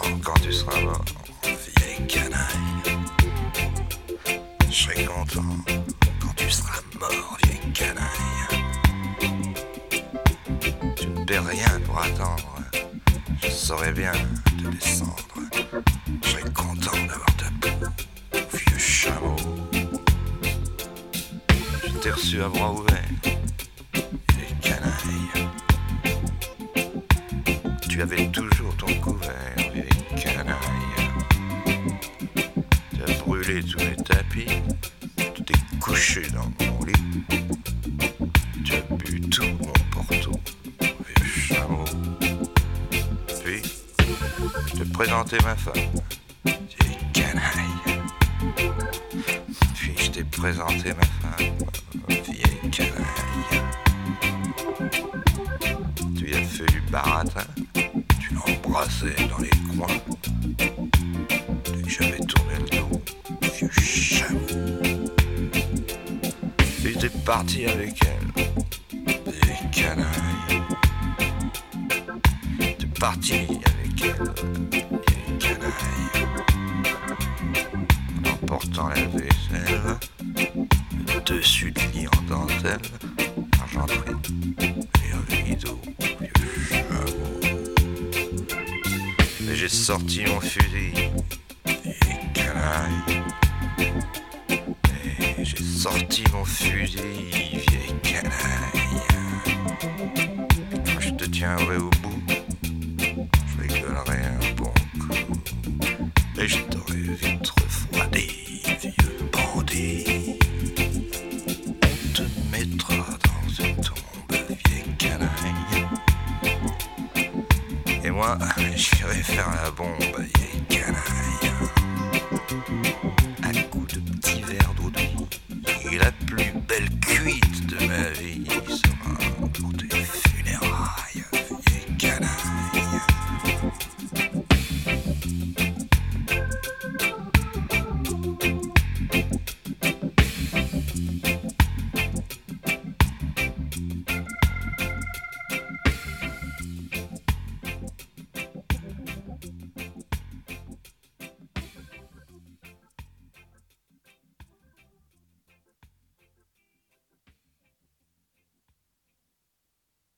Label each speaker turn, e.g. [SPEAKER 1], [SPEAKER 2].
[SPEAKER 1] quand tu seras mort, vieille canaille. Je serai content quand tu seras mort, vieille canaille. Tu ne perds rien pour attendre, je saurais bien te descendre. Je serais content d'avoir ta peau, vieux chameau. Je t'ai reçu à bras ouverts, vieille canaille. Tu avais toujours ton couvert, vieille canaille. Tu as brûlé tous les tapis, tu t'es couché dans mon lit. Tu as bu tout mon porto, vieux chameau. Puis, je t'ai présenté ma femme, vieille canaille. Puis je t'ai présenté ma femme, vieille canaille. Tu y as fait du baratin, tu l'as embrassé dans les coins. Dès que j'avais tourné le dos, vieux chameau. Et t'es parti avec elle, vieille canaille. T'es parti avec elle, vieille canaille. En emportant la vaisselle, le dessus de lit en dentelle, argenterie et un rideau, vieux chameau. Et j'ai sorti mon fusil, vieille canaille. Et j'ai sorti mon fusil, vieille canaille. Et quand je te tiendrai au bout, je rigolerai un bon coup. Et je t'aurai vite refroidi, vieux bandit. On te mettra dans une tombe, vieille canaille. Et moi, j'irai faire la bombe,